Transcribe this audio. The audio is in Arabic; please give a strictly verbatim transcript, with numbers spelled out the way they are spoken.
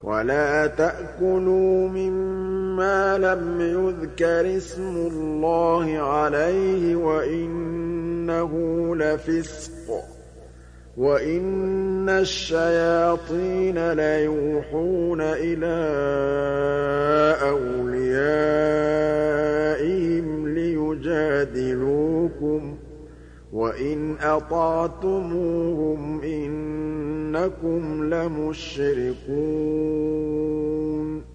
وَلَا تَأْكُلُوا مِمَّا لَمْ يُذْكَرِ اسْمُ اللَّهِ عَلَيْهِ وَإِنَّهُ لَفِسْقٌ ۗ وَإِنَّ الشَّيَاطِينَ لَيُوحُونَ إِلَىٰ أَوْلِيَائِهِمْ لِيُجَادِلُوكُمْ ۖ وَإِنْ أَطَعْتُمُوهُمْ إِنَّكُمْ لَمُشْرِكُونَ